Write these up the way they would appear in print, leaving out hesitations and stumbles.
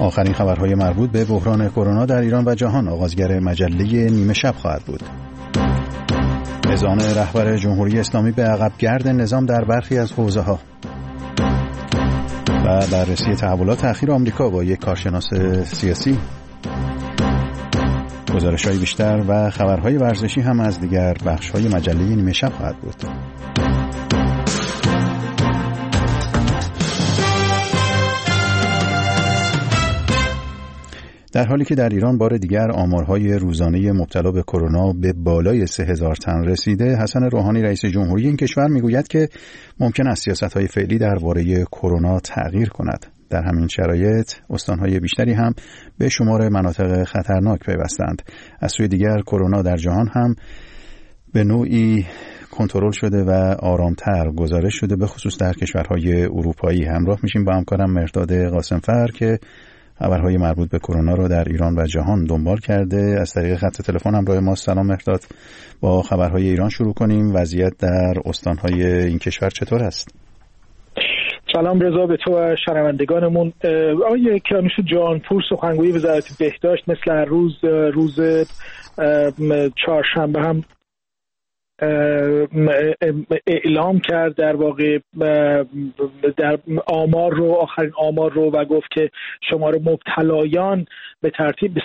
آخرین خبرهای مربوط به بحران کرونا در ایران و جهان آغازگر مجله نیمه شب خواهد بود. اذعان رهبر جمهوری اسلامی به عقبگرد نظام در برخی از حوزه‌ها و بررسی تحولات اخیر آمریکا با یک کارشناس سیاسی. گزارش‌های بیشتر و خبرهای ورزشی هم از دیگر بخش‌های مجله نیمه شب خواهد بود. در حالی که در ایران بار دیگر آمارهای روزانه مبتلا به کرونا به بالای 3000 تن رسیده، حسن روحانی رئیس جمهوری این کشور میگوید که ممکن است سیاست‌های فعلی درباره کرونا تغییر کند. در همین شرایط استان‌های بیشتری هم به شمار مناطق خطرناک پیوستند. از سوی دیگر کرونا در جهان هم به نوعی کنترل شده و آرامتر گزارش شده، به خصوص در کشورهای اروپایی. همراه میشیم با همکارم مهرداد قاسمفر که خبرهای مربوط به کرونا رو در ایران و جهان دنبال کرده. از طریق خط تلفن همراه ما. سلام مهرداد، با خبرهای ایران شروع کنیم. وضعیت در استانهای این کشور چطور است؟ سلام رضا، به تو و شنوندگانمون. آقای کیانوش جانپور سخنگوی وزارت بهداشت مثل هر روز چهارشنبه هم اعلام کرد در واقع در آخرین آمار رو و گفت که شمار مبتلایان به ترتیب به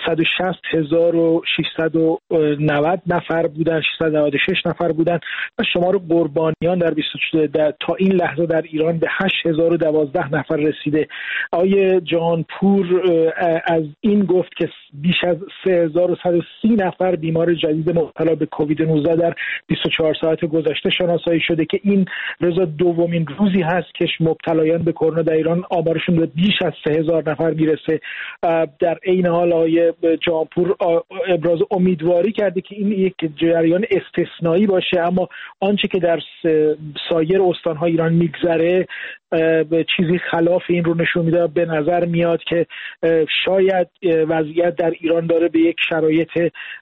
160,690 نفر بودن، 696 نفر بودن و شمار قربانیان تا این لحظه در ایران به 8,012 نفر رسیده. آقای جانپور از این گفت که بیش از 3,130 نفر بیمار جدید مبتلا به کووید 19 در 24 ساعت گذشته شناسایی شده که این رضا دومین روزی هست که مبتلایان به کرونا در ایران آمارشون به بیش از 3,000 نفر میرسه. در این حال آقای جانپور ابراز امیدواری کرده که این یک جریان استثنایی باشه، اما آنچه که در سایر استان‌های ایران میگذره چیزی خلاف این رو نشون میده. به نظر میاد که شاید وضعیت در ایران داره به یک شرایط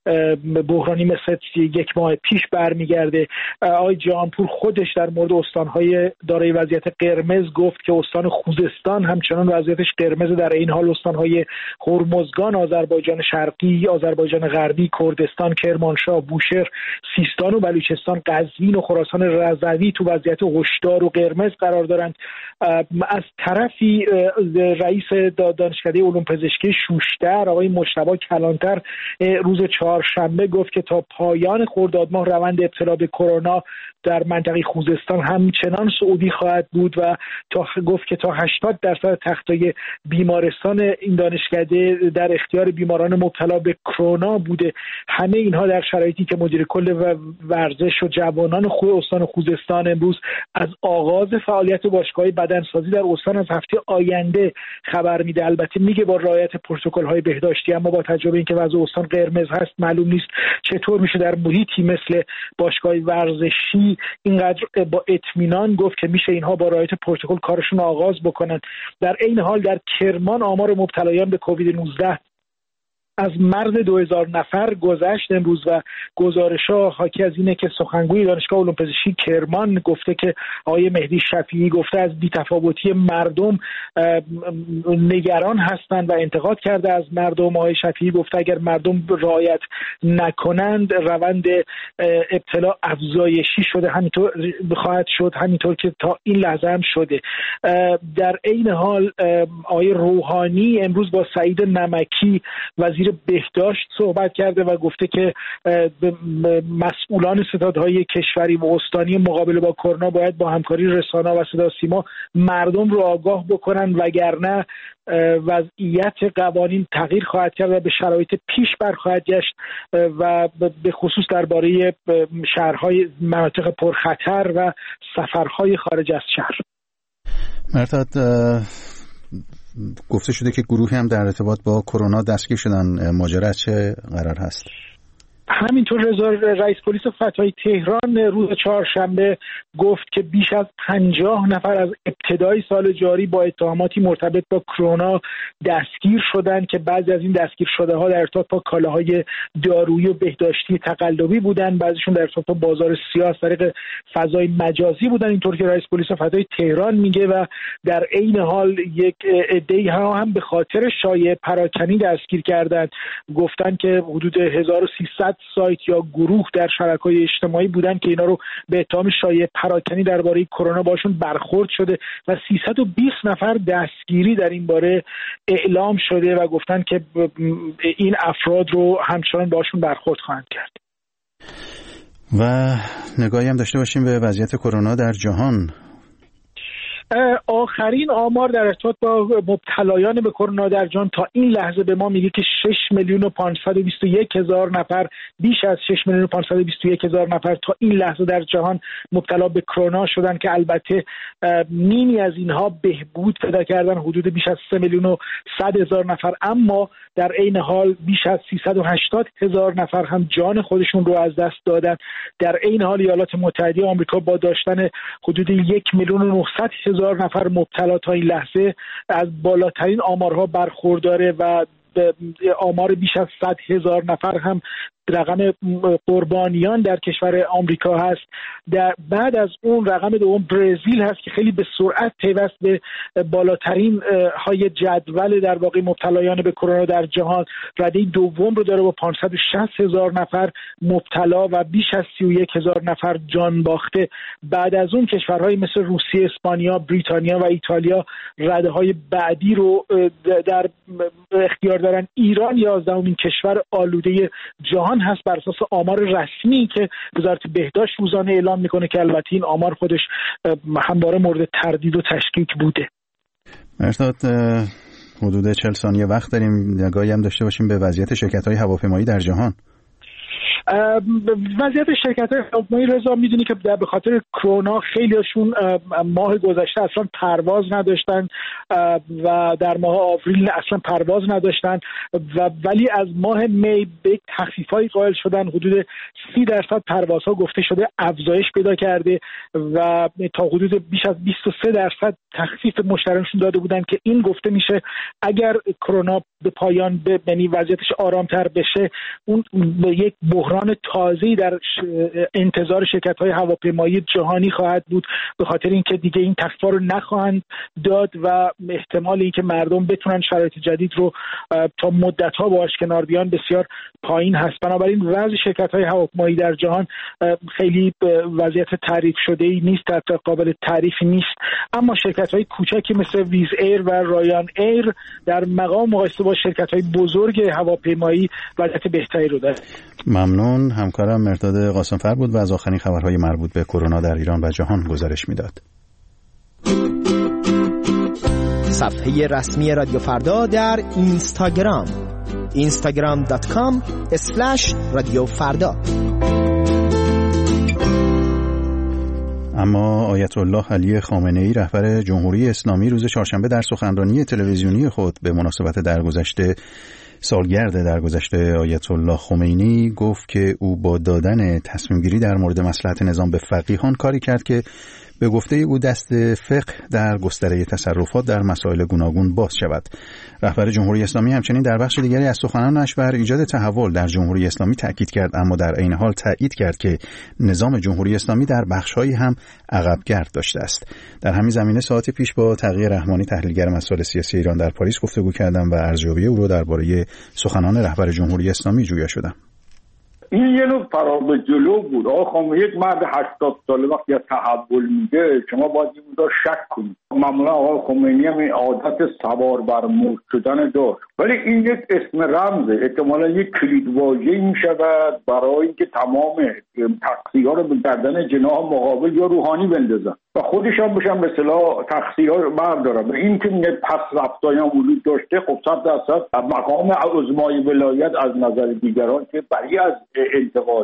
بحرانی مثل یک ماه پیش برمیگرده. آقای جانپور خودش در مورد استان‌های دارای وضعیت قرمز گفت که استان خوزستان همچنان وضعیتش قرمز. در این حال استان‌های هرمزگان، آذربایجان شرقی، آذربایجان غربی، کردستان، کرمانشاه، بوشهر، سیستان و بلوچستان، قزوین و خراسان رضوی تو وضعیت هشدار و قرمز قرار دارند. از طرفی رئیس دانشکده علوم پزشکی شوشتر آقای مجتبی کلانتر روز چهارشنبه گفت که تا پایان خرداد ماه روند ابتلا به کرونا در منطقه خوزستان همچنان صعودی خواهد بود و گفت که تا 80% تختای بیمارستان این دانشکده در اختیار بیماران مبتلا به کرونا بوده. همه اینها در شرایطی که مدیر کل ورزش و جوانان استان خوزستان امروز از آغاز فعالیت باشگاه بدنسازی در استان از هفته آینده خبر میده. البته میگه با رعایت پروتکل‌های بهداشتی، اما با تجربه اینکه وضع استان قرمز هست معلوم نیست چطور میشه در محیطی مثل باشگاه ورزشی اینقدر با اطمینان گفت که میشه اینها با رعایت پروتکل کارشون آغاز بکنن. در این حال در کرمان آمار مبتلایان به کووید 19 از مرز 2000 نفر گذشت امروز و گزارش‌ها حاکی از اینه که سخنگوی دانشگاه علوم پزشکی کرمان گفته که آقای مهدی شفیعی گفته از بی‌تفاوتی مردم نگران هستند و انتقاد کرده از مردم. آقای شفیعی گفته اگر مردم رعایت نکنند روند ابتلا افزایشی شده همینطور خواهد شد، همینطور که تا این لحظه هم شده. در این حال آقای روحانی امروز با سعید نمکی وزیر بهداشت صحبت کرده و گفته که مسئولان ستادهای کشوری و استانی مقابله با کرونا باید با همکاری رسانه و صدا سیما مردم رو آگاه بکنن، وگرنه وضعیت قوانین تغییر خواهد کرد و به شرایط پیش برخواهد گشت و به خصوص درباره شهرهای مناطق پرخطر و سفرهای خارج از شهر. مهرداد، گفته شده که گروهی هم در ارتباط با کرونا دستگیر شدن. ماجرا چه قرار هست؟ همینطور رئیس پلیس فتای تهران روز چهارشنبه گفت که بیش از 50 نفر از ابتدای سال جاری با اتهاماتی مرتبط با کرونا دستگیر شدند که بعضی از این دستگیر شده ها در ارتباط با کالاهای دارویی و بهداشتی تقلبی بودند، بعضیشون در ارتباط با بازار سیاه از طریق فضای مجازی بودند، اینطور که رئیس پلیس فتای تهران میگه. و در عین حال یک عده‌ای هم به خاطر شایعه پراکنی دستگیر کردند، گفتن که حدود 1300 سایت یا گروه در شبکه‌های اجتماعی بودن که اینا رو به اتهام شایعه پراکنی درباره کرونا باشون برخورد شده و 320 نفر دستگیری در این باره اعلام شده و گفتن که این افراد رو همچنان باشون برخورد خواهند کرد. و نگاهی هم داشته باشیم به وضعیت کرونا در جهان. آخرین آمار در ارتباط با مبتلایان به کرونا در جهان تا این لحظه به ما میگه که 6,521,000 نفر، بیش از 6,521,000 نفر تا این لحظه در جهان مبتلا به کرونا شدن که البته نیمی از اینها بهبود پیدا کردن، حدود بیش از 3,100,000 نفر، اما در عین حال بیش از 380,000 نفر هم جان خودشون رو از دست دادن. در عین حال ایالات متحده آمریکا با داشتن حدود 1,900,000 نفر مبتلا تا این لحظه از بالاترین آمارها برخورداره و آمار بیش از 100,000 نفر هم رقم قربانیان در کشور آمریکا هست. بعد از اون رقم دوم برزیل هست که خیلی به سرعت پیوست به بالاترین های جدول در واقع مبتلایان به کرونا در جهان. رده دوم رو داره با 560,000 نفر مبتلا و بیش از 31,000 نفر جان باخته. بعد از اون کشورهای مثل روسیه، اسپانیا، بریتانیا و ایتالیا رده های بعدی رو در اختیار دارن. ایران 11مین کشور آلوده جهان هست بر اساس آمار رسمی که وزارت بهداشت روزانه اعلام میکنه که البته این آمار خودش همواره مورد تردید و تشکیک بوده. مرتاد حدود 40 ثانیه وقت داریم، نگاهی هم داشته باشیم به وضعیت شرکت‌های هواپیمایی در جهان. وضعیت شرکت‌های هواپیمایی رضا میدونی که به خاطر کرونا خیلیشون ماه گذشته اصلا پرواز نداشتن و در ماه آوریل اصلا پرواز نداشتن ولی از ماه می به تخفیف‌های قائل شدن. حدود 30% پروازها گفته شده افزایش پیدا کرده و تا حدود بیش از 23% تخفیف مشتریانشون داده بودن که این گفته میشه اگر کرونا به پایان یعنی وضعیتش آرام‌تر بشه اون یک بحران تازه‌ای در انتظار شرکت‌های هواپیمایی جهانی خواهد بود، به خاطر اینکه دیگه این تخفیف‌ها رو نخواهند داد و احتمال اینکه مردم بتونن شرایط جدید رو تا مدت‌ها باهاش کنار بیان بسیار پایین هست. بنابراین وضع شرکت‌های هواپیمایی در جهان خیلی وضعیت تعریف شده‌ای نیست، حتی قابل تعریفی نیست، اما شرکت‌های کوچکی مثل ویز ایر و رایان ایر در مقام مقایسه با شرکت‌های بزرگ هواپیمایی وضعیت بهتری رو دارن. ممنون. همکارم مرداد قاسم‌فر بود و از آخرین خبرهای مربوط به کرونا در ایران و جهان گزارش میداد. صفحه رسمی رادیو فردا در اینستاگرام instagram.com/رادیو فردا. اما آیت الله علی خامنه‌ای رهبر جمهوری اسلامی روز چهارشنبه در سخنرانی تلویزیونی خود به مناسبت سالگرد درگذشت آیت الله خمینی گفت که او با دادن تصمیم گیری در مورد مصلحت نظام به فقیهان کاری کرد که به گفته او دست فقه در گستره تصرفات در مسائل گوناگون باز شود. رهبر جمهوری اسلامی همچنین در بخش دیگری از سخنانش بر ایجاد تحول در جمهوری اسلامی تاکید کرد، اما در عین حال تایید کرد که نظام جمهوری اسلامی در بخش‌هایی هم عقب‌گرد داشته است. در همین زمینه ساعتی پیش با تقی رحمانی تحلیلگر مسائل سیاسی ایران در پاریس گفتگو کردم و ارزیابی او رو درباره سخنان رهبر جمهوری اسلامی جویا شدم. این یه نوع فرار به جلو بود. آقا خامنه‌ای یک مرد 80 ساله وقتی از تحول میگه شما باید این مقدار شک کنید. معمولا آقا خمینی هم این عادت سوار بر موج شدن داشت، ولی این یک اسم رمزه، احتمالا یک کلیدواژه‌ای میشود برای اینکه تمام تقصیرها رو به گردن جناح مقابل یا روحانی بندازن و خودش هم بشن به اصطلاح تقصیرها رو بردارن. و این که میگه پس رفتاری هم وجود داشته، خب 100% مقام عظمای ولایت از نظر دیگران که بری از انتقاده.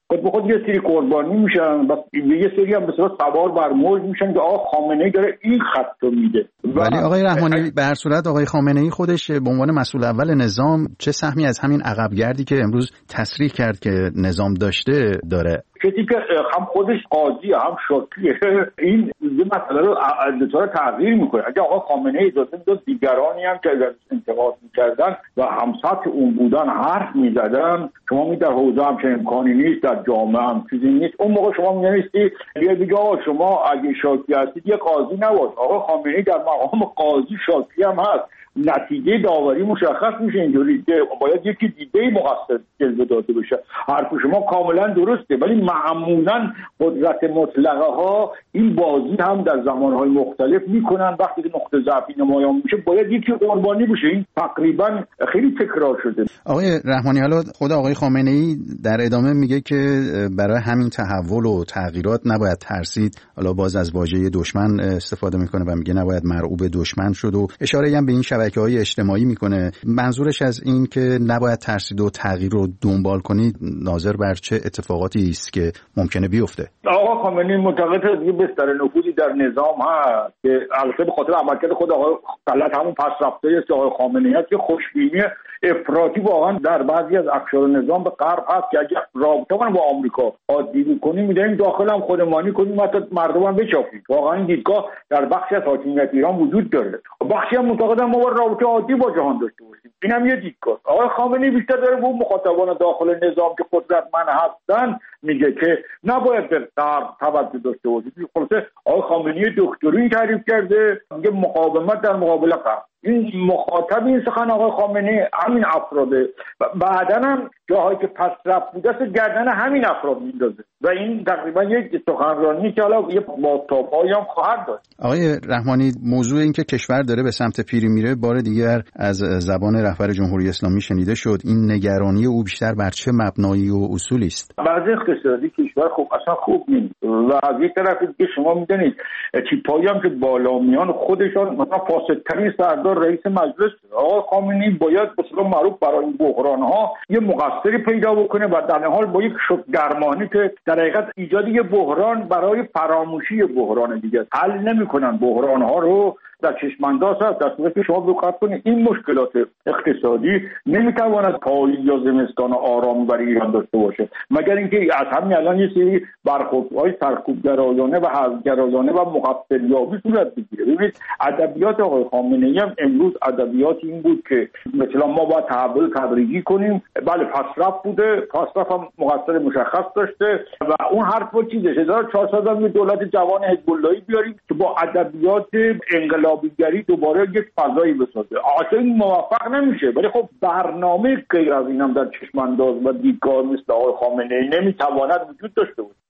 خود به خود یه سری قربانی میشن و یه سری هم مثلا سوار بر موج میشن که آقا خامنه‌ای داره این خط رو میده. ولی آقای رحمانی به هر صورت آقای خامنه‌ای خودش به عنوان مسئول اول نظام چه سهمی از همین عقبگردی که امروز تصریح کرد که نظام داشته داره؟ کسی که هم خودش قاضی هم شاکیه این مسئله رو دچار تغییر میکنه. اگه آقا خامنه‌ای اجازه میداد دیگرانی هم که انتقاد میکردن و همسطح اون بودن حرف میزدن، شما می در حوزه هم چه امکانی نیست، در جامعه هم چیزی نیست، اون موقع شما می‌نویسی یه دیگه آقا شما اگه شاکی هستید یه قاضی نباش. آقا خامنه‌ای در مقام قاضی شاکی هم هست، نتیجه داوری مشخص میشه. اینجوری که باید یکی دیگه مقصر جلوه داده بشه. حرف شما کاملا درسته، ولی معمولا قدرت مطلقه ها این بازی هم در زمانهای مختلف میکنن. وقتی که نقطه ضعفی نمایان میشه باید یکی قربانی بشه. این تقریبا خیلی تکرار شده. آقای رحمانی، حالا خود آقای خامنه‌ای در ادامه میگه که برای همین تحول و تغییرات نباید ترسید. حالا باز از واژه دشمن استفاده میکنه و میگه نباید مرعوب دشمن شد و اشاره هم به این شبکه‌های اجتماعی میکنه. منظورش از این که نباید ترسید و تغییر رو دنبال کنید ناظر بر چه اتفاقاتی است که ممکنه بیفته؟ آقا خامنه‌ای معتقد یه بستر نفوذی در نظام هست که البته به خاطر عملکرد خود آقای غلط همون پس‌رفته‌ای است که آقای خامنه‌ای هست که خوشبینی افراطی واقعا در بعضی از اقشار نظام به غرب هست که اگه رابطه ما با آمریکا عادی بکنیم می‌دونیم داخل هم خودمانی کنیم حتی مردم هم بچاپیم. واقعا این دیدگاه در بخشی از حاکمیت ایران وجود داره. بخشی هم معتقدن ما باید رابطه عادی با جهان داشته باشیم. این هم یه دیدگاه. آقای خامنه‌ای بیشتر داره به مخاطبان داخل نظام که قدرتمند هستن میگه که نباید به غرب توجه داشته باشید. خلاصه آقای خامنه‌ای دکترین تعریف کرده، میگه مقاومت در مقابل غرب. این مخاطب این سخن آقای خامنه‌ای همین افراده. بعداً هم جاهایی که پس رفت بوده است گردن همین افراد میندازه و این تقریبا یک سخنرانی که حالا یه باتابایی هم خواهد داشت. آقای رحمانی، موضوع این که کشور داره به سمت پیری میره بار دیگر از زبان رهبر جمهوری اسلامی شنیده شد. این نگرانی او بیشتر بر چه مبنایی و اصولی است؟ وضع اقتصادی کشور اصلا خوب نیست و از یک طرف که شما میدونید تیپایی هم که بالا میان خودشان مثلا فاسدترین سردار رئیس مجلس آقای خامنه‌ای باید به اصطلاح معروف برای این بحران‌ها یه مقصری پیدا بکنه و در حال با یک شوک درمانی که در حقیقت ایجاد یه بحران برای فراموشی بحران دیگه حل نمی‌کنن. بحران‌ها رو در چشم‌انداز هست. در صورتی که شما دقت کنید این مشکلات اقتصادی نمیتواند پاییز یا زمستان آرامی برای ایران داشته باشه مگر اینکه از همین الان یه سری برخوردهای سرکوبگرایانه و حزب‌گرایانه و مقصریابی صورت بگیره. ببینید ادبیات آقای خامنه‌ای هم امروز ادبیات این بود که مثلا ما باید تحول تدریجی کنیم. بله پسرفت بوده، پسرفت هم مقصر مشخص داشته و اون حرف با چیزه 1400 هم دولت جوان حزب اللهی بیاریم که با ادبیات انقلابیگری دوباره یک فضایی بسازه. اصلا این موفق نمیشه، ولی خب برنامه غیر از اینم در چشم‌انداز و دیدگاه مثل آقای خامنه‌ای نمیتواند وجود داشته باشه.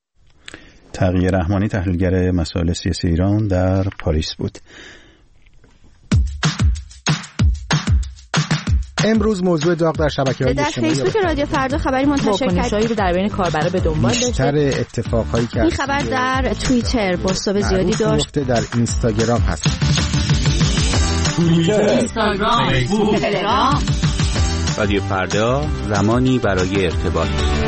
تقی رحمانی، تحلیلگر مسائل سیاسی ایران، در پاریس بود. امروز موضوع داغ در شبکه‌های اجتماعی در فیسبوک رادیو فردا خبری منتشر کرد رو در بین کاربرا به دنبال داشت. بیشتر اتفاقهایی که این خبر در توییتر بازتاب زیادی داشت. در اینستاگرام هست. توییتر، اینستاگرام، فیسبوک، تلگرام. رادیو فردا، زمانی برای ارتباط.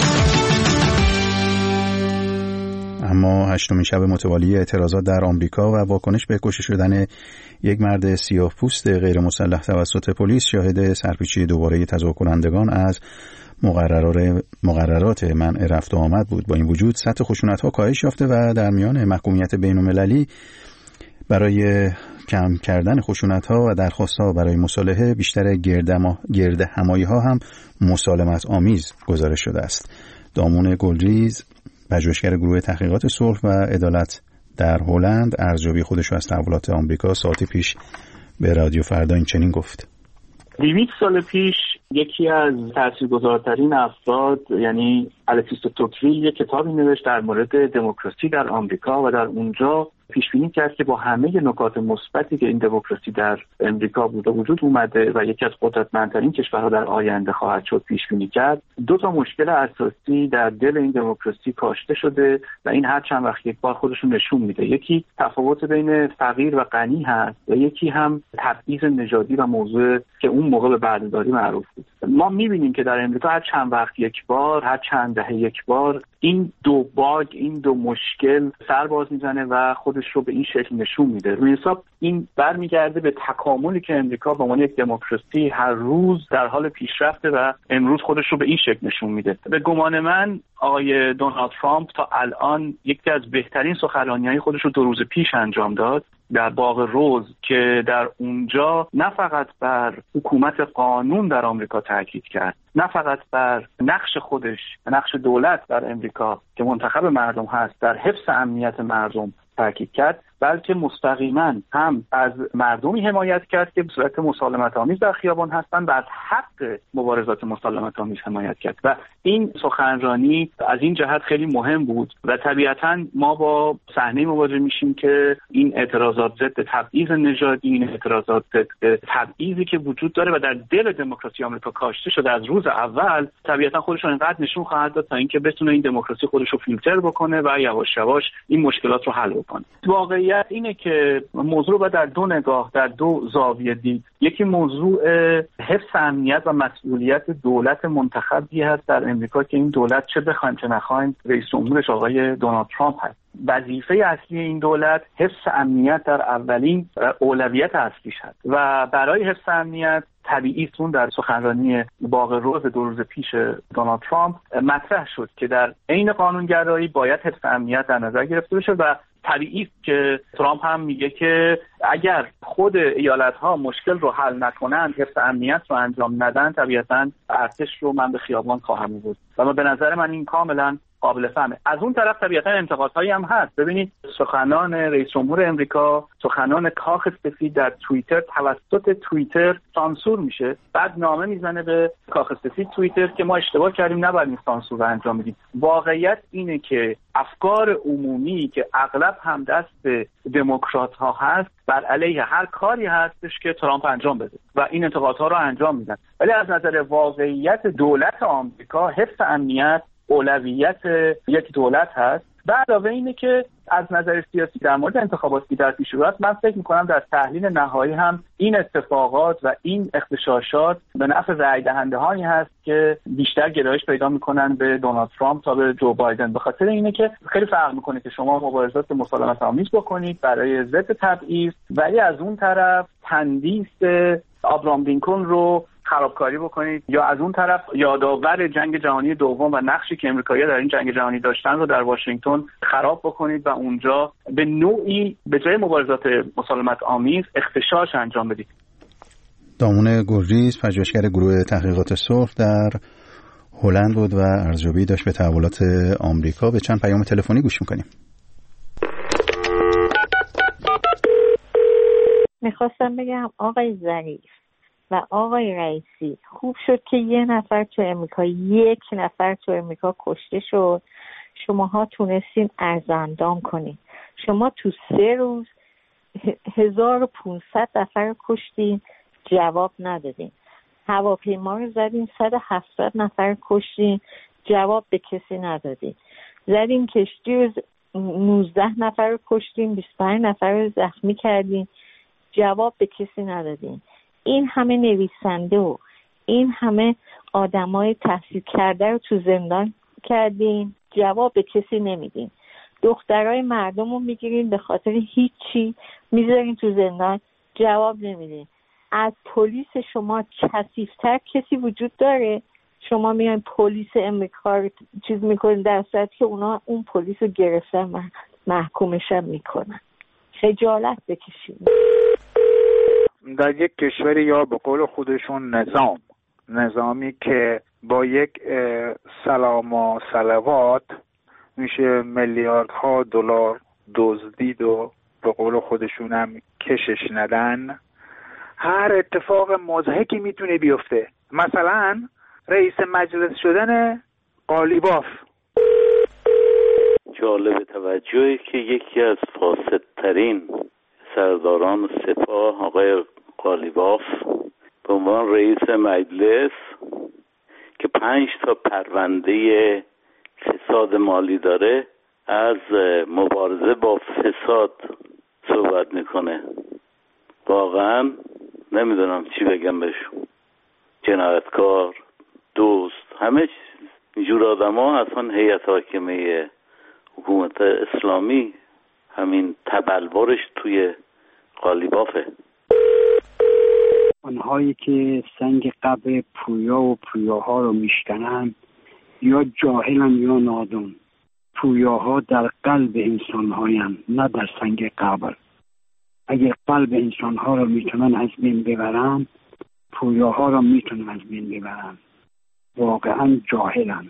اما هشتمین شب متوالی اعتراضات در آمریکا و واکنش به کشته شدن یک مرد سیاه‌پوست غیر مسلح توسط پلیس شاهد سرپیچی دوباره تظاهرکنندگان از مقررات منع رفت و آمد بود. با این وجود سطح خشونت‌ها کاهش یافته و در میان محکومیت بین‌المللی برای کم کردن خشونت‌ها و درخواست‌ها برای مصالحه بیشتر گرد همایی‌ها هم مسالمت آمیز گزارش شده است. دامون گلریز، پژوهشگر گروه تحقیقات صلح و عدالت در هلند، ارزیابی خودش رو از تحولات آمریکا ساعتی پیش به رادیو فردا این چنین گفت: 200 سال پیش یکی از تاثیرگذارترین افراد یعنی الکسیس توکویل یک کتابی نوشت در مورد دموکراسی در آمریکا و در اونجا پیش بینی کرد که با همه نکات مثبتی که این دموکراسی در امریکا بوده وجود اومده و یکی از قدرتمندترین کشورها در آینده خواهد شد پیش بینی کرد. دو تا مشکل اساسی در دل این دموکراسی کاشته شده و این هر چند وقت یک بار خودشون نشون میده. یکی تفاوت بین فقیر و غنی هست و یکی هم تبعیض نژادی و موضوع که اون موقع به بردهداری معروف بود. ما می‌بینیم که در امریکا هر چند وقت یک بار، هر چند دهه یک بار این دو باگ، این دو مشکل سر باز میزنه و خودش رو به این شکل نشون میده. روی حساب این برمیگرده به تکاملی که امریکا به عنوان یک دموکراسی هر روز در حال پیشرفته و امروز خودش رو به این شکل نشون میده. به گمان من آقای دونالد ترامپ تا الان یکی از بهترین سخنرانی‌های خودش رو 2 روز پیش انجام داد در باغ روز که در اونجا نه فقط بر حکومت قانون در آمریکا تاکید کرد، نه فقط بر نقش خودش، نقش دولت در امریکا که منتخب مردم هست در حفظ امنیت مردم تاکید کرد، بلکه مستقیما هم از مردمی حمایت کرد که به صورت مسالمت آمیز در خیابان هستند و از حق مبارزات مسالمت آمیز حمایت کرد و این سخنرانی از این جهت خیلی مهم بود و طبیعتاً ما با صحنه مواجه میشیم که این اعتراضات ضد تبعیض نژادی، این اعتراضات ضد تبعیضی که وجود داره و در دل دموکراسی آمریکا کاشته شده از روز اول، طبیعتاً خودش رو اینقدر نشون خواهد داد تا اینکه بتونه این دموکراسی خودش رو فیلتر بکنه و یواش یواش این مشکلات رو حل بکنه. واقعیت اینه که موضوع رو در 2 نگاه، در 2 زاویه دید. یکی موضوع حفظ امنیت و مسئولیت دولت منتخبی هست در امریکا که این دولت چه بخوایم چه نخوایم رئیس جمهورش آقای دونالد ترامپ هست. وظیفه اصلی این دولت حفظ امنیت در اولین اولویت اصلیش هست و برای حفظ امنیت طبیعی است در سخنرانی باغ روز 2 روز پیش دونالد ترامپ مطرح شد که در عین قانونگرایی باید حفظ امنیت در نظر گرفته بشه و طبیعی است که ترامپ هم میگه که اگر خود ایالت‌ها مشکل رو حل نکنند، حفظ امنیت رو انجام ندن، طبیعتاً ارتش رو من به خیابان خواهم بود و به نظر من این کاملاً قابل فهمه. از اون طرف طبیعتاً انتقادهایی هم هست. ببینید سخنان رئیس جمهور امریکا، سخنان کاخ سفید در توییتر توسط توییتر سانسور میشه، بعد نامه میزنه به کاخ سفید توییتر که ما اشتباه کردیم، نباید این سانسور رو انجام بدیم. واقعیت اینه که افکار عمومی که اغلب هم دست دموکرات ها هست بر علیه هر کاری هستش که ترامپ انجام بده و این انتقادها رو انجام میدن، ولی از نظر واقعیت دولت آمریکا حفظ امنیت اولویت یک دولت هست. به علاوه اینه که از نظر سیاسی در مورد انتخاباتی در پیش رو من فکر می‌کنم در تحلیل نهایی هم این اتفاقات و این اغتشاشات به نفع رأی دهنده‌هایی هست که بیشتر گرایش پیدا می‌کنن به دونالد ترامپ تا به جو بایدن، به خاطر اینه که خیلی فرق می‌کنه که شما مبارزات مسالمت آمیز بکنید برای ضد تبعیض ولی از اون طرف تندیس آبراهام لینکلن رو خرابکاری بکنید یا از اون طرف یادآور جنگ جهانی دوم و نقشی که امریکایی‌ها در این جنگ جهانی داشتن رو در واشنگتن خراب بکنید و اونجا به نوعی به جای مبارزات مسالمت آمیز اغتشاش انجام بدید. دامون گلریز پژوهشگر گروه تحقیقات صلح در هلند بود و ارزیابی داشت به تحولات آمریکا. به چند پیام تلفنی گوش می‌کنیم. میخواستم بگم آقای ظریف و آقای رئیسی، خوب شد که 1 نفر تو امریکا کشته شد، شماها تونستین ارزاندام کنین. شما تو 3 روز 1500 نفر کشتین، جواب ندادین. هواپیما رو زدین 170 نفر کشتین، جواب به کسی ندادین. زدین کشتی رو 19 نفر کشتین، 25 نفر زخمی کردین، جواب به کسی ندادین. این همه نویسنده و این همه آدمای تحصیل کرده رو تو زندان کردین، جواب به کسی نمیدین. دخترای مردم رو میگیرین به خاطر هیچی میذارین تو زندان، جواب نمیدین. از پلیس شما کثیف‌تر کسی وجود داره؟ شما میان پلیس امریکا رو چیز میکنین در صورتی که اونا اون پلیس رو گرفتن و محکومش هم میکنن. خجالت بکشین. در یک کشوری یا به قول خودشون نظامی که با یک سلام و صلوات میشه میلیاردها دلار دزدید و به قول خودشون هم کشش ندن، هر اتفاق مضحکی میتونه بیفته. مثلا رئیس مجلس شدن قالیباف. جالب توجهی که یکی از فاسدترین سرداران سپاه آقای قالیباف به عنوان رئیس مجلس که 5 تا پرونده فساد مالی داره از مبارزه با فساد صحبت میکنه. واقعا نمیدونم چی بگم بهشون. جنایتکار، دوست، همه جور آدم ها اصلا هیئت حاکمه حکومت اسلامی همین تبلورش توی قالیبافه. آنهایی که سنگ قبر پویا و پویاها رو میشکنن یا جاهلن یا نادون. پویاها در قلب انسانهاین، نه در سنگ قبر. اگر قلب انسانها رو میتونن از بین ببرن، پویاها رو میتونن از بین ببرن. واقعا جاهلن.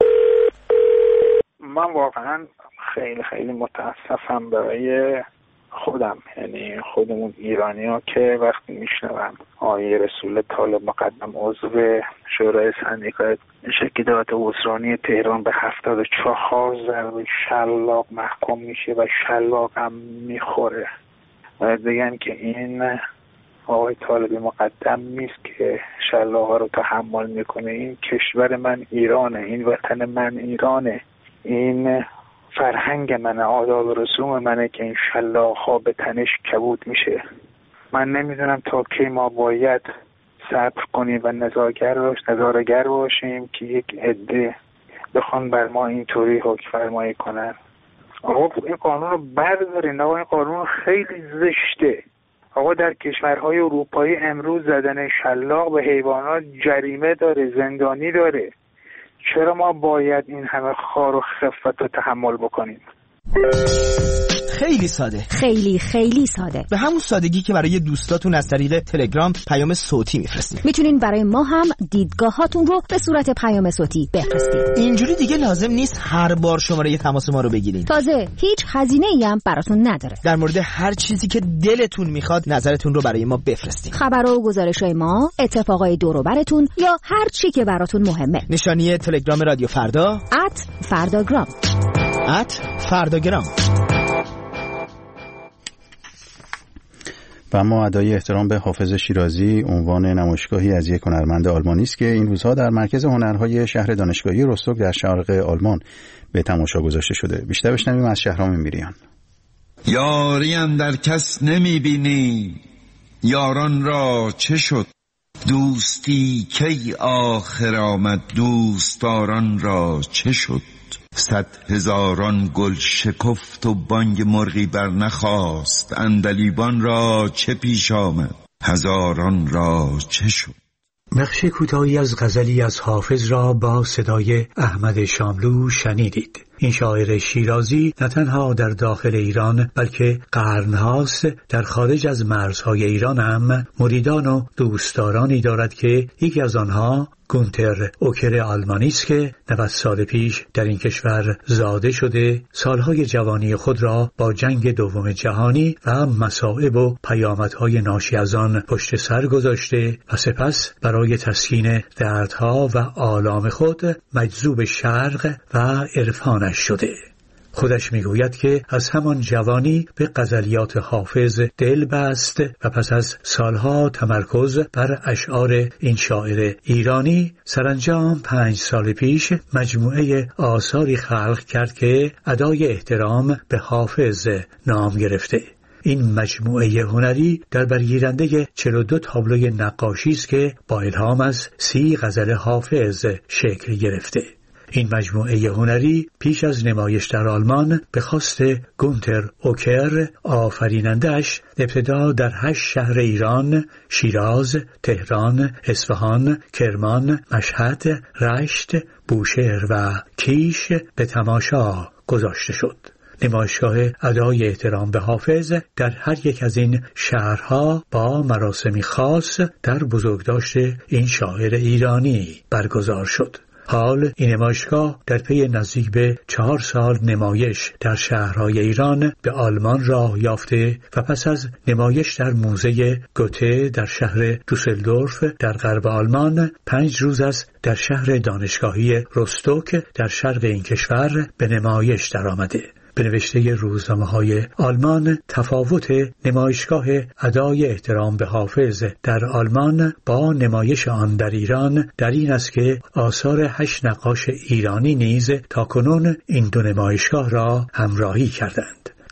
من واقعا خیلی خیلی متاسفم برای خودم، یعنی خودمون ایرانی ها که وقتی میشنوم آقای رسول طالب مقدم عضو شورای سندیکای شکلات عذرانی تهران به 74 ضربه شلاق محکوم میشه و شلاق هم میخوره، باید بگم که این آقای طالب مقدم نیست که شلاق ها رو تحمل میکنه. این کشور من ایرانه، این وطن من ایرانه، این فرهنگ منه، آداب و رسوم منه که این شلاق ها به تنش کبود میشه. من نمیدونم تا کی ما باید صبر کنیم و نظاره‌گر باشیم که یک عده بخوان بر ما اینطوری حکم فرمایی کنن. آقا این قانون رو بردارین، آقا این قانون خیلی زشته. آقا در کشورهای اروپایی امروز زدن شلاق به حیوانات جریمه داره، زندانی داره. چرا ما باید این همه خار و خفت رو تحمل بکنیم؟ خیلی ساده، خیلی ساده، به همون سادگی که برای دوستاتون از طریق تلگرام پیام صوتی میفرستید. میتونین برای ما هم دیدگاهاتون رو به صورت پیام صوتی بفرستید. اینجوری دیگه لازم نیست هر بار شماره تماس ما رو بگیرین. تازه هیچ هزینه‌ای هم براتون نداره. در مورد هر چیزی که دلتون میخواد نظرتون رو برای ما بفرستید. خبر و گزارش‌های ما، اتفاقای دور و براتون یا هر چی که براتون مهمه. نشانی تلگرام رادیو فردا @فرداگرام. @فرداگرام. و اما ادای احترام به حافظ شیرازی عنوان نمایشگاهی از یک هنرمند آلمانی است که این روزها در مرکز هنرهای شهر دانشگاهی روستوک در شرق آلمان به تماشا گذاشته شده. بیشتر بشنویم از شهرام میریان. یاری اندر کس نمیبینی، یاران را چه شد؟ دوستی کی آخر آمد، دوستداران را چه شد؟ 100,000 گل شکفت و بانگ مرغی بر نخاست، عندلیبان را چه پیش آمد، هزاران را چه شد؟ بخش کوتاهی از غزلی از حافظ را با صدای احمد شاملو شنیدید. این شاعر شیرازی نه تنها در داخل ایران بلکه قرنهاست در خارج از مرزهای ایران هم مریدان و دوستدارانی دارد که یکی از آنها گونتر اوکر آلمانی است که 90 سال پیش در این کشور زاده شده، سالهای جوانی خود را با جنگ دوم جهانی و مصائب و پیامدهای ناشی از آن پشت سر گذاشته و سپس برای تسکین دردها و آلام خود مجذوب شرق و عرفانش شده. خودش میگوید که از همان جوانی به غزلیات حافظ دل بست و پس از سالها تمرکز بر اشعار این شاعر ایرانی سرانجام 5 سال پیش مجموعه آثاری خلق کرد که ادای احترام به حافظ نام گرفته. این مجموعه هنری در برگیرنده 42 تابلوی نقاشی است که با الهام از 30 غزل حافظ شکل گرفته. این مجموعه هنری پیش از نمایش در آلمان به خواست گونتر اوکر آفرینندش ابتدا در 8 شهر ایران، شیراز، تهران، اصفهان، کرمان، مشهد، رشت، بوشهر و کیش به تماشا گذاشته شد. نمایشگاه ادای احترام به حافظ در هر یک از این شهرها با مراسمی خاص در بزرگداشت این شاعر ایرانی برگزار شد. حال این نمایشگاه در پی نزدیک به 4 سال نمایش در شهرهای ایران به آلمان راه یافته و پس از نمایش در موزه گوته در شهر دوسلدورف در غرب آلمان 5 روز است در شهر دانشگاهی روستوک در شرق این کشور به نمایش درآمده. به نوشته روزنامه‌های آلمان تفاوت نمایشگاه ادای احترام به حافظ در آلمان با نمایش آن در ایران در این است که آثار 8 نقاش ایرانی نیز تاکنون این دو نمایشگاه را همراهی کردند.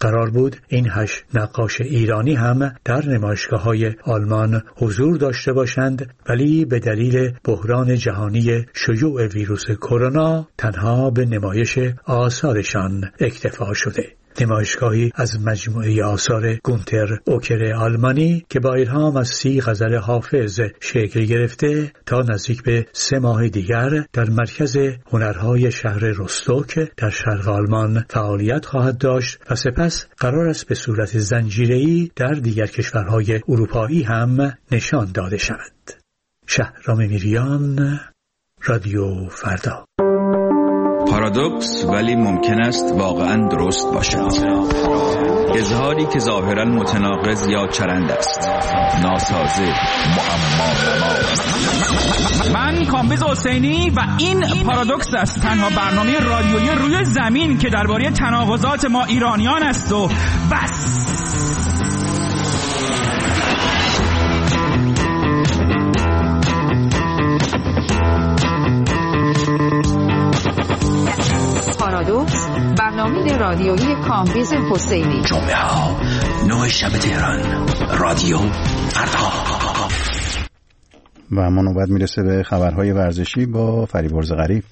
قرار بود این 8 نقاش ایرانی هم در نمایشگاه‌های آلمان حضور داشته باشند، ولی به دلیل بحران جهانی شیوع ویروس کرونا تنها به نمایش آثارشان اکتفا شده. نمایشگاهی از مجموعه آثار گونتر اوکر آلمانی که با الهام از 30 غزل حافظ شکل گرفته تا نزدیک به 3 ماه دیگر در مرکز هنرهای شهر روستوک در شرق آلمان فعالیت خواهد داشت و سپس قرار است به صورت زنجیره‌ای در دیگر کشورهای اروپایی هم نشان داده شود. شهرام میریان، رادیو فردا. پارادوکس ولی ممکن است واقعا درست باشد. اظهاری که ظاهرا متناقض یا چرند است، ناسازه، معما. من کامبیز حسینی و این پارادوکس است، تنها برنامه رادیویی روی زمین که درباره تناقضات ما ایرانیان است و بس. پارادوکس، برنامه رادیویی کامبیز حسینی. جمعه ها 9 شب تهران، رادیو فردا. و ما نوبت میرسه به خبرهای ورزشی با فریبرز غریب.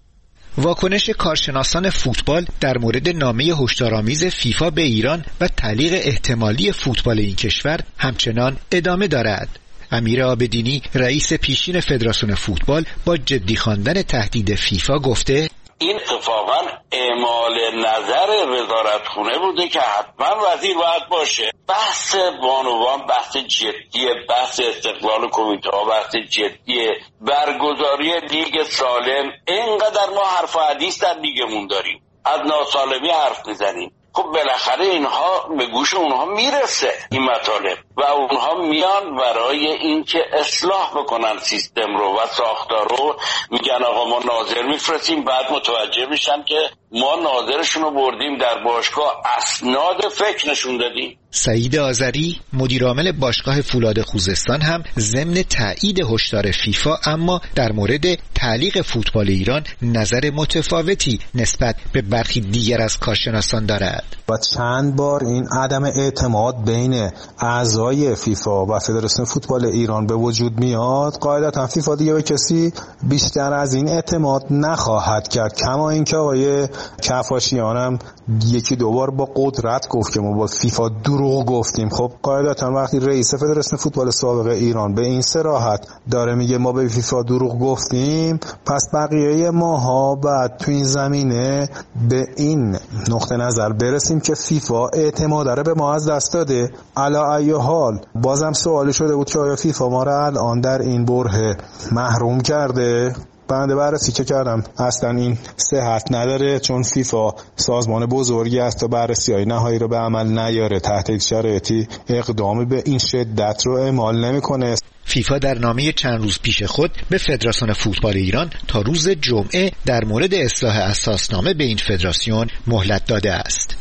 واکنش کارشناسان فوتبال در مورد نامه هشدارآمیز فیفا به ایران و تعلیق احتمالی فوتبال این کشور همچنان ادامه دارد. امیر عابدینی رئیس پیشین فدراسیون فوتبال با جدی خواندن تهدید فیفا گفته این اتفاقا اعمال نظر وزارتخونه بوده که حتما وزیر باید باشه. بحث بانوان بحث جدیه، بحث استقلال کمیته ها بحث جدیه، برگزاری لیگ سالم. اینقدر ما حرف و حدیث در لیگمون داریم، از ناسالمی حرف میزنیم. خب بالاخره اینها به گوش اونها میرسه این مطالب و اونها میان برای اینکه اصلاح بکنن سیستم رو و ساختار رو. میگن آقا ما ناظر میفرستیم، بعد متوجه میشن که ما ناظرشون رو بردیم در باشگاه اسناد فکر نشون دادیم. سعید آذری مدیرعامل باشگاه فولاد خوزستان هم ضمن تایید هشدار فیفا اما در مورد تعلیق فوتبال ایران نظر متفاوتی نسبت به برخی دیگر از کارشناسان دارد. و چند بار این عدم اعتماد بین اعضای فیفا و فدراسیون فوتبال ایران به وجود میاد، قاعدتا فیفا دیگه به کسی بیشتر از این اعتماد نخواهد کرد. کما اینکه آقای کفاشیان هم 1-2 بار با قدرت گفت که ما با فیفا دروغ گفتیم. خب قاعدتا وقتی رئیس فدراسیون فوتبال سابق ایران به این صراحت داره میگه ما به فیفا دروغ گفتیم، پس بقیه ماها بعد تو این زمینه به این نقطه نظر برسیم که فیفا اعتماد داره به ما از دست داده. علی ای حال بازم سوالی شده بود که آیا فیفا ما را الان در این بره محروم کرده؟ بنده بررسی که کردم اصلا این صحت نداره، چون فیفا سازمان بزرگی است و بررسی‌های نهایی رو به عمل نیاره، تحت شرایطی اقدامی به این شدت رو اعمال نمی‌کنه. فیفا در نامه چند روز پیش خود به فدراسیون فوتبال ایران تا روز جمعه در مورد اصلاح اساسنامه به این فدراسیون مهلت داده است.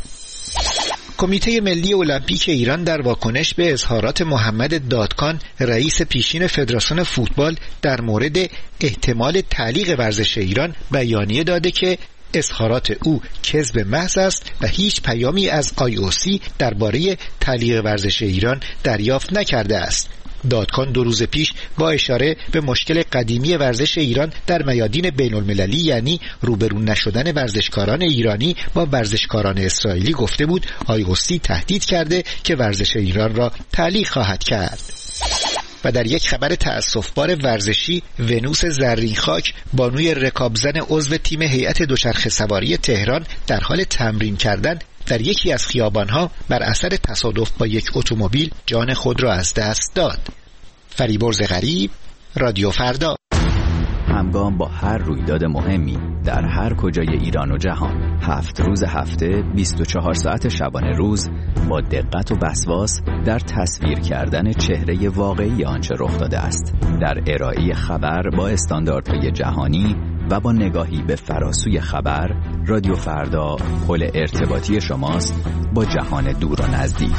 کمیته ملی المپیک ایران در واکنش به اظهارات محمد دادکان رئیس پیشین فدراسیون فوتبال در مورد احتمال تعلیق ورزش ایران بیانیه داده که اظهارات او کذب محض است و هیچ پیامی از IOC درباره تعلیق ورزش ایران دریافت نکرده است. دادکان 2 روز پیش با اشاره به مشکل قدیمی ورزش ایران در میادین بین المللی، یعنی روبرو نشدن ورزشکاران ایرانی با ورزشکاران اسرائیلی، گفته بود IOC تهدید کرده که ورزش ایران را تعلیق خواهد کرد. و در یک خبر تأسف‌بار ورزشی، ونوس زرینخاک بانوی رکابزن عضو تیم هیئت دوچرخه سواری تهران در حال تمرین کردن در یکی از خیابانها بر اثر تصادف با یک اتومبیل جان خود را از دست داد. فریبرز غریب، رادیو فردا. همگام با هر رویداد مهمی در هر کجای ایران و جهان، 7 روز هفته 24 ساعت شبانه روز با دقت و وسواس در تصویر کردن چهره واقعی آنچه رخ داده است، در ارائه خبر با استانداردهای جهانی و با نگاهی به فراسوی خبر، رادیو فردا پل ارتباطی شماست با جهان دور و نزدیک.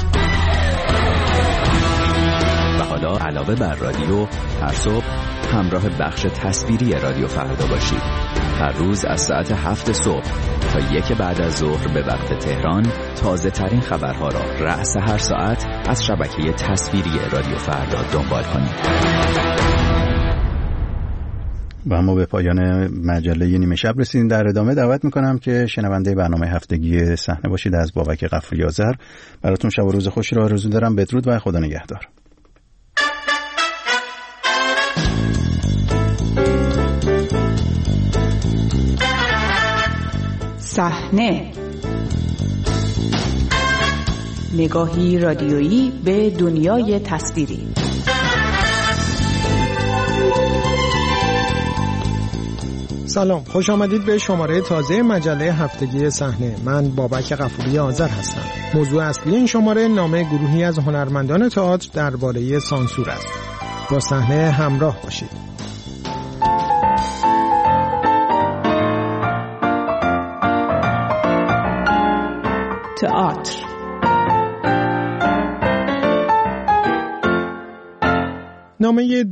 و حالا علاوه بر رادیو، هر صبح همراه بخش تصویری رادیو فردا باشید. هر روز از ساعت 7 صبح تا 1 بعد از ظهر به وقت تهران تازه ترین خبرها را رأس هر ساعت از شبکه تصویری رادیو فردا دنبال کنید. و اما به پایان مجله نیمه شب رسیدیم. در ادامه دعوت میکنم که شنونده برنامه هفتگی صحنه باشید از بابک غفوری آذر. براتون شب و روز خوشی را آرزو دارم. بدرود و خدا نگهدار. صحنه، نگاهی رادیویی به دنیای تصویری. سلام، خوش آمدید به شماره تازه مجله هفتگی صحنه. من بابک غفوری آذر هستم. موضوع اصلی این شماره نامه گروهی از هنرمندان تئاتر درباره سانسور است. با صحنه همراه باشید. تئاتر. نامه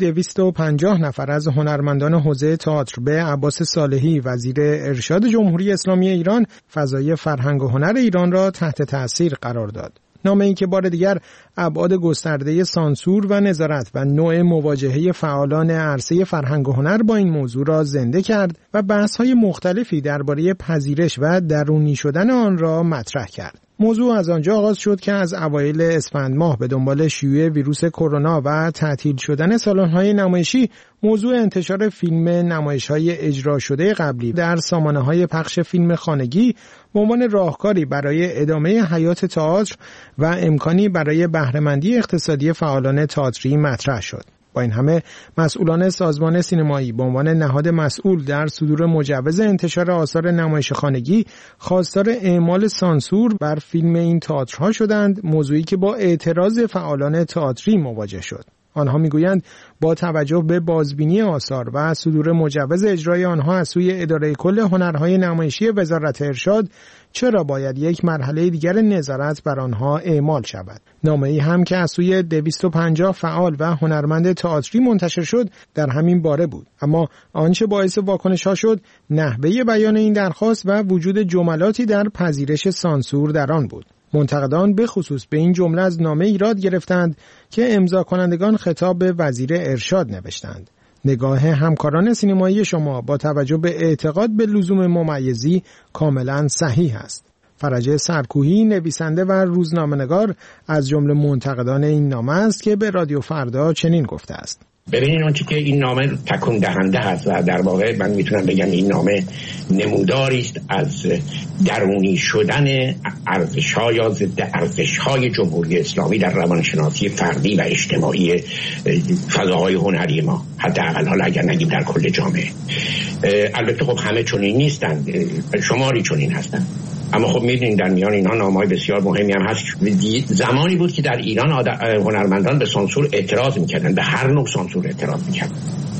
250 نفر از هنرمندان حوزه تئاتر به عباس صالحی وزیر ارشاد جمهوری اسلامی ایران فضای فرهنگ و هنر ایران را تحت تأثیر قرار داد. نامه‌ای که بار دیگر ابعاد گسترده سانسور و نظارت و نوع مواجهه فعالان عرصه فرهنگ و هنر با این موضوع را زنده کرد و بحث‌های مختلفی درباره پذیرش و درونی شدن آن را مطرح کرد. موضوع از آنجا آغاز شد که از اوایل اسفند ماه به دنبال شیوع ویروس کرونا و تعطیل شدن سالن‌های نمایشی، موضوع انتشار فیلم نمایش‌های اجرا شده قبلی در سامانه‌های پخش فیلم خانگی به عنوان راهکاری برای ادامه حیات تئاتر و امکانی برای بهره‌مندی اقتصادی فعالان تئاتری مطرح شد. با این همه مسئولان سازمان سینمایی به عنوان نهاد مسئول در صدور مجوز انتشار آثار نمایش خانگی خواستار اعمال سانسور بر فیلم این تئاترها شدند، موضوعی که با اعتراض فعالان تئاتری مواجه شد. آنها میگویند با توجه به بازبینی آثار و صدور مجوز اجرای آنها از سوی اداره کل هنرهای نمایشی وزارت ارشاد، چرا باید یک مرحله دیگر نظارت بر آنها اعمال شود؟ نامه‌ای هم که از سوی 250 فعال و هنرمند تئاتری منتشر شد در همین باره بود. اما آنچه باعث واکنش‌ها شد نحوه بیان این درخواست و وجود جملاتی در پذیرش سانسور در آن بود. منتقدان به خصوص به این جمله از نامه ایراد گرفتند که امضا کنندگان خطاب به وزیر ارشاد نوشتند: نگاه همکاران سینمایی شما با توجه به اعتقاد به لزوم ممیزی کاملا صحیح است. فرجه سرکوهی، نویسنده و روزنامه‌نگار از جمله منتقدان این نامه است که به رادیو فردا چنین گفته است: ببینید اون چی که این نامه تکون دهنده هست و در واقع من میتونم بگم این نامه نموداری است از درونی شدن ارزش‌ها یا ضد ارزش‌های جمهوری اسلامی در روانشناسی فردی و اجتماعی فضاهای هنری ما، حداقل حالا اگر نگیم در کل جامعه. البته خب همه چنین نیستند، شماری چنین هستند، اما خب میدونید در میان اینها نامه‌های بسیار مهمی هم هست. زمانی بود که در ایران هنرمندان به سانسور اعتراض میکردن، به هر نوع سانسور اعتراض میکردن.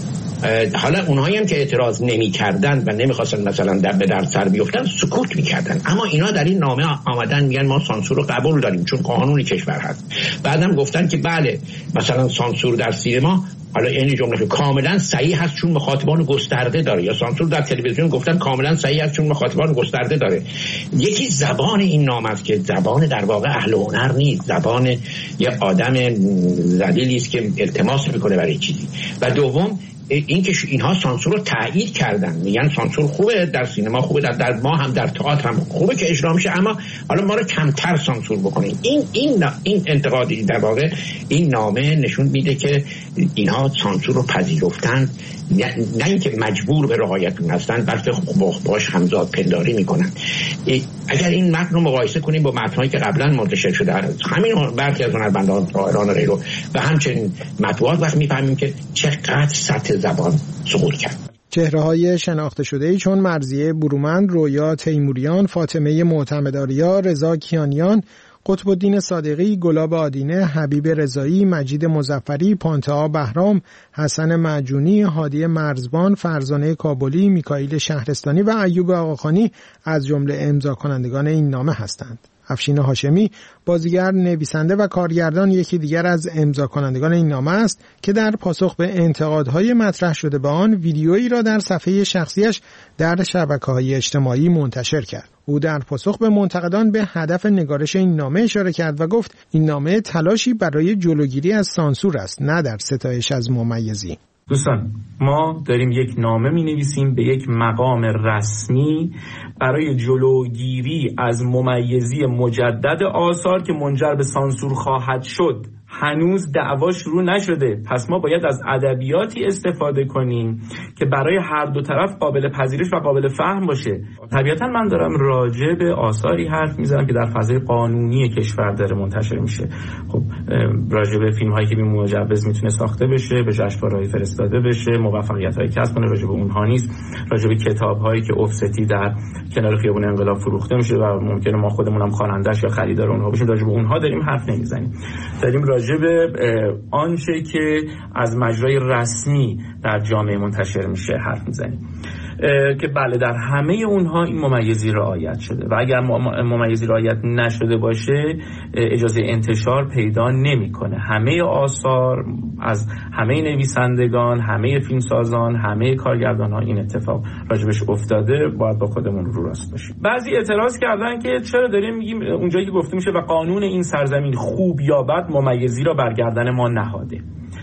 حالا اونهایی هم که اعتراض نمیکردن و نمیخواستن مثلا به در سر بیفتن سکوت میکردن، اما اینا در این نامه آمدن میگن ما سانسور رو قبول داریم چون قانون کشور هست. بعدم گفتن که بله مثلا سانسور در سینما حالا این جمله کاملا صحیح هست چون مخاطبان گسترده داره، یا سانسور در تلویزیون گفتن کاملا صحیح هست چون مخاطبان گسترده داره. یکی زبان این نامه است که زبان در واقع اهل هنر نیست، زبان یه آدم ذلیلی است که التماس میکنه برای چیزی. و دوم این که اینها سانسور رو تایید کردن، میگن سانسور خوبه در سینما، خوبه در ما هم در تئاتر هم خوبه که اجرا میشه، اما حالا ما رو کمتر سانسور بکنیم. این انتقادی در واقع این نامه نشون میده که اینها سانسور رو پذیرفتن، نه اینکه مجبور به رعایت هستن بلکه باش همزاد پنداری میکنن. اگر این متن رو مقایسه کنیم با متن‌هایی که قبلا منتشر شده همین برخی از هنرمندان طاهران غیره و همچنین مطبوعات، وقت میفهمیم که چقدر سطح زبان سقوط کرد. چهره‌های شناخته شده‌ای چون مرضیه برومند، رویا تیموریان، فاطمه معتمدآریا، رضا کیانیان، قطب الدین صادقی، گلاب آدینه، حبیب رضایی، مجید مظفری، پانتئا بهرام، حسن معجونی، هادی مرزبان، فرزانه کابلی، میکائیل شهرستانی و ایوب آقاخانی از جمله امضا کنندگان این نامه هستند. افشین هاشمی، بازیگر، نویسنده و کارگردان، یکی دیگر از امضا کنندگان این نامه است که در پاسخ به انتقادهای مطرح شده به آن ویدیویی را در صفحه شخصیش در شبکه‌های اجتماعی منتشر کرد. او در پاسخ به منتقدان به هدف نگارش این نامه اشاره کرد و گفت این نامه تلاشی برای جلوگیری از سانسور است، نه در ستایش از ممیزی. دوستان، ما داریم یک نامه می نویسیم به یک مقام رسمی برای جلوگیری از ممیزی مجدد آثار که منجر به سانسور خواهد شد. هنوز دعوا شروع نشده، پس ما باید از ادبیاتی استفاده کنیم که برای هر دو طرف قابل پذیرش و قابل فهم باشه. طبیعتا من دارم راجع به آثاری حرف میزنم که در فضای قانونی کشور داره منتشر میشه. خب راجع به فیلم هایی که بی مجوز میتونه ساخته بشه، به جشنواره‌های فرستاده بشه، موفقیت های کسب کنه، راجع به اونها نیست. راجع به کتاب هایی که افستی در کنار خیابون انقلاب فروخته میشه و ممکنه ما خودمون هم خواننده‌اش یا خریدار اونها باشیم، راجع به اونها داریم حرف نمیزنیم. داریم راجع به آنچه که از مجرای رسمی در جامعه منتشر میشه حرف میزنیم که بله در همه اونها این ممیزی رعایت شده و اگر ممیزی رعایت نشده باشه اجازه انتشار پیدا نمیکنه. همه آثار از همه نویسندگان، همه فیلمسازان، همه کارگردان‌ها این اتفاق راجبش افتاده، باید با خودمون رو راست باشیم. بعضی اعتراض کردن که چرا داریم میگیم اونجایی که گفته میشه و قانون این سرزمین خوب یا بد ممیزی را بر گردن ما نهاده.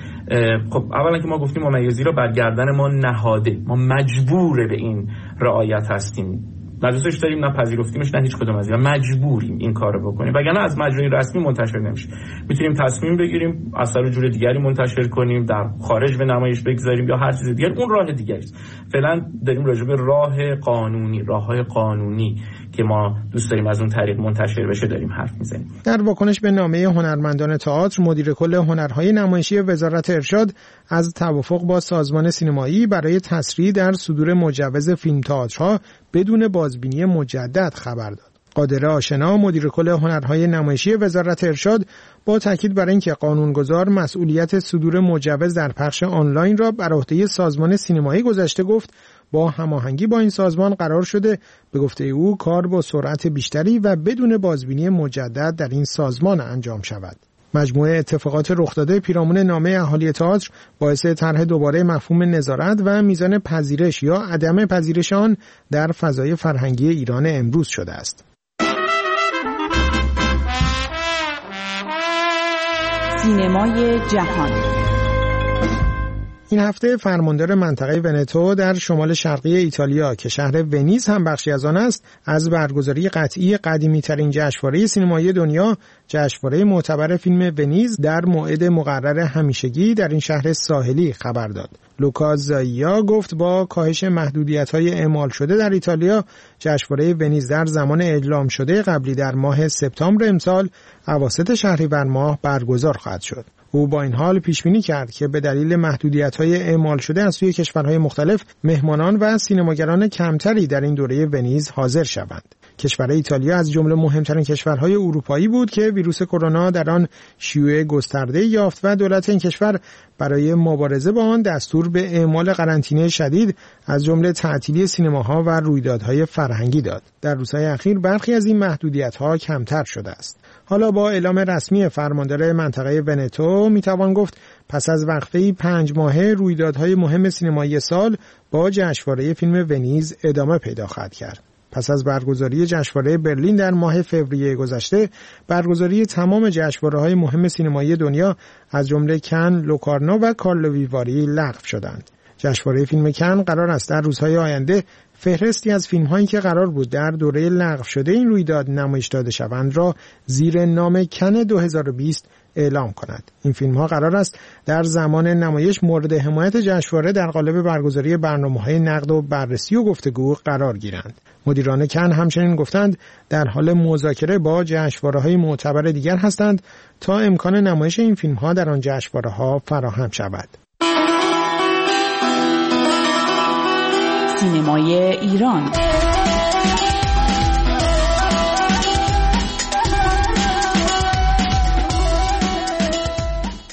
خب اولا که ما گفتیم ممیزی را بر گردن ما نهاده، ما مجبور به این رعایت هستیم، نه دوستش داریم نه پذیرفتیمش نه هیچ کدوم از اینا، مجبوریم این کارو بکنیم وگرنه از مجرای رسمی منتشر نمیشه. میتونیم تصمیم بگیریم اثر جور دیگری منتشر کنیم، در خارج به نمایش بگذاریم یا هر چیز دیگه، اون راه دیگری است. فعلا داریم راجع به راههای قانونی که ما دوست داریم از اون طریق منتشر بشه داریم حرف میزنیم. در واکنش به نامه هنرمندان تئاتر، مدیر کل هنرهای نمایشی وزارت ارشاد از توافق با سازمان سینمایی برای تسریع در صدور مجوز فیلم تئاترها بدون بازبینی مجدد خبر داد. قادر آشنا، مدیر کل هنرهای نمایشی وزارت ارشاد، با تاکید بر اینکه قانونگذار مسئولیت صدور مجوز در پخش آنلاین را بر عهده سازمان سینمایی گذاشته، گفت با هماهنگی با این سازمان قرار شده به گفته او کار با سرعت بیشتری و بدون بازبینی مجدد در این سازمان انجام شود. مجموعه اتفاقات رخداده پیرامون نامه اهالی تئاتر باعث طرح دوباره مفهوم نظارت و میزان پذیرش یا عدم پذیرش آن در فضای فرهنگی ایران امروز شده است. سینمای جهان. این هفته فرماندار منطقه ونتو در شمال شرقی ایتالیا که شهر ونیز هم بخشی از آن است، از برگزاری قطعی قدیمی‌ترین جشنواره سینمایی دنیا، جشنواره معتبر فیلم ونیز، در موعد مقرر همیشگی در این شهر ساحلی خبر داد. لوکا زایا گفت با کاهش محدودیت‌های اعمال شده در ایتالیا، جشنواره ونیز در زمان اعلام شده قبلی در ماه سپتامبر امسال اواسط شهریور ماه برگزار خواهد شد. او با این حال پیش بینی کرد که به دلیل محدودیت‌های اعمال شده از سوی کشورهای مختلف مهمانان و سینماگران کمتری در این دوره ونیز حاضر شوند. کشور ایتالیا از جمله مهمترین کشورهای اروپایی بود که ویروس کرونا در آن شیوع گسترده یافت و دولت این کشور برای مبارزه با آن دستور به اعمال قرنطینه شدید از جمله تعطیلی سینماها و رویدادهای فرهنگی داد. در روزهای اخیر برخی از این محدودیت‌ها کمتر شده است. حالا با اعلام رسمی فرماندار منطقه ونتو میتوان گفت پس از وقفه‌ای 5 ماهه رویدادهای مهم سینمایی سال با جشنواره فیلم ونیز ادامه پیدا خواهد کرد. پس از برگزاری جشنواره برلین در ماه فوریه گذشته، برگزاری تمام جشنواره‌های مهم سینمایی دنیا از جمله کن، لوکارنو و کارلوویواری لغو شدند. جشنواره فیلم کن قرار است در روزهای آینده فهرستی از فیلم‌هایی که قرار بود در دوره لغو شده این رویداد نمایش داده شوند را زیر نام کن 2020 اعلام کند. این فیلم‌ها قرار است در زمان نمایش مورد حمایت جشنواره در قالب برگزاری برنامه‌های نقد و بررسی و گفتگو قرار گیرند. مدیران کن همچنین گفتند در حال مذاکره با جشنواره‌های معتبر دیگر هستند تا امکان نمایش این فیلم‌ها در آن جشنواره‌ها فراهم شود. سینمای ایران.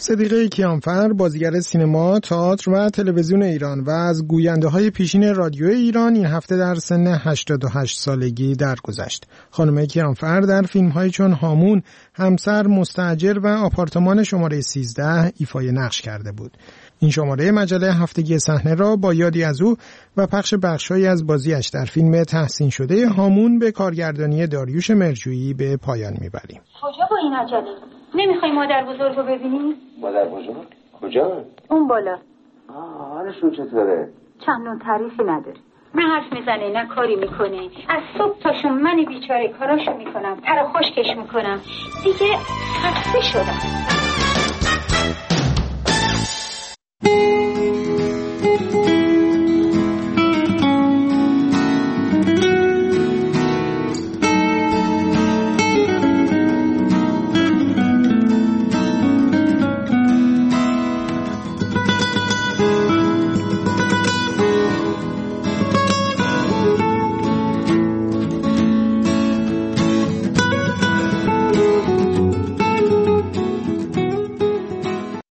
صدیقه کیانفر بازیگر سینما، تئاتر و تلویزیون ایران و از گوینده‌های پیشین رادیو ایران این هفته در سن 88 سالگی درگذشت. خانم کیانفر در فیلم‌هایی چون هامون، همسر، مستاجر و آپارتمان شماره 13 ایفای نقش کرده بود. این شماره مجله هفتگی صحنه را با یادی از او و پخش بخش‌هایی از بازیش در فیلم تحسین شده هامون به کارگردانی داریوش مرجویی به پایان می‌بریم. کجا با این عجله؟ نمیخوای مادر بزرگ رو ببینی؟ مادر بزرگ؟ کجا؟ اون بالا. حالشون چطوره؟ چندان تعریفی نداره. نه حرف میزنه نه کاری میکنه. از صبح تا شب من بیچاره کاراشو میکنم، تر خشکش میکنم. دیگه خسته شدم.